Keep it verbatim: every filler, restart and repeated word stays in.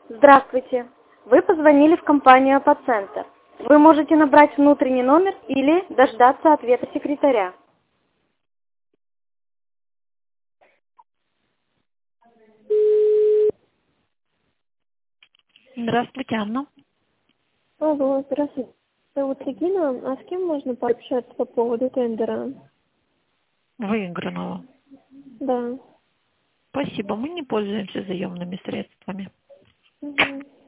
Здравствуйте. Вы позвонили в компанию Апоцентр. Вы можете набрать внутренний номер или дождаться ответа секретаря. Здравствуйте, Анна. Алло, здравствуйте. Зовут Регина. А с кем можно пообщаться по поводу тендера? Выигранного. Да. Спасибо, мы не пользуемся заемными средствами. Угу.